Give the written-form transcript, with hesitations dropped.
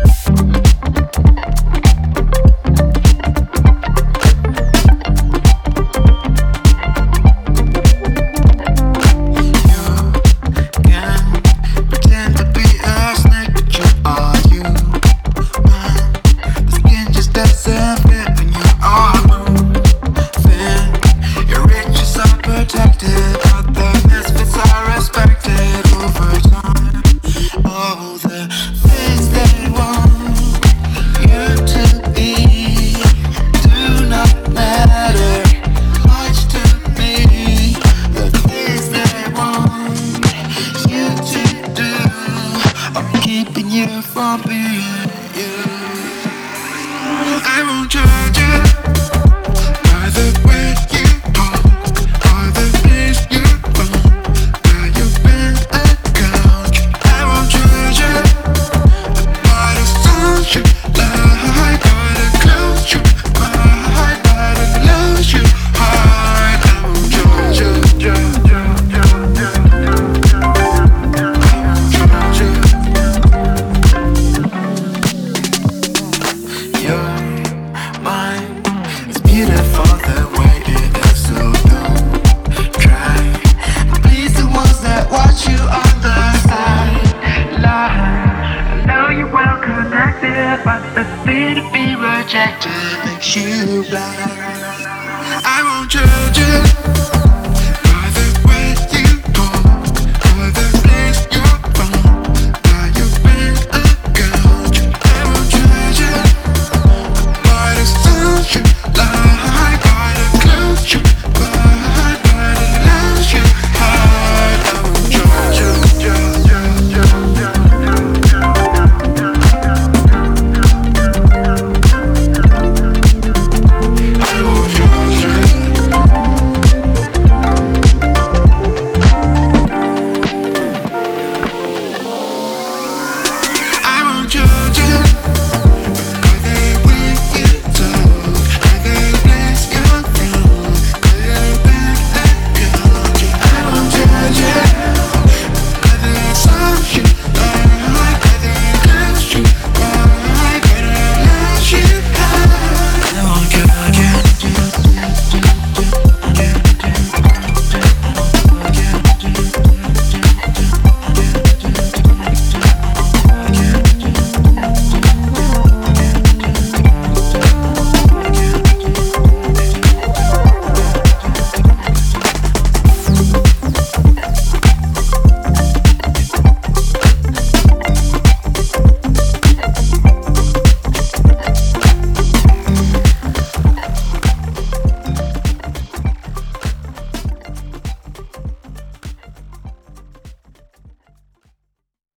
I won't judge you by the way you talk, or the things you want, by your bank account. I won't judge you by the songs you like, by the clothes you buy, by the loves you hide. I won't judge you, judge you, judge you. I won't judge you. Your mind is beautiful the way it is, so don't try. Please the ones that watch you on the sideline. I know you're well connected, but the fear to be rejected makes you blind. I won't judge you